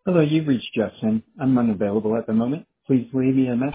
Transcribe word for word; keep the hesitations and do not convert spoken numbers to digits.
Hello, you've reached Justin. I'm unavailable at the moment. Please leave me a message.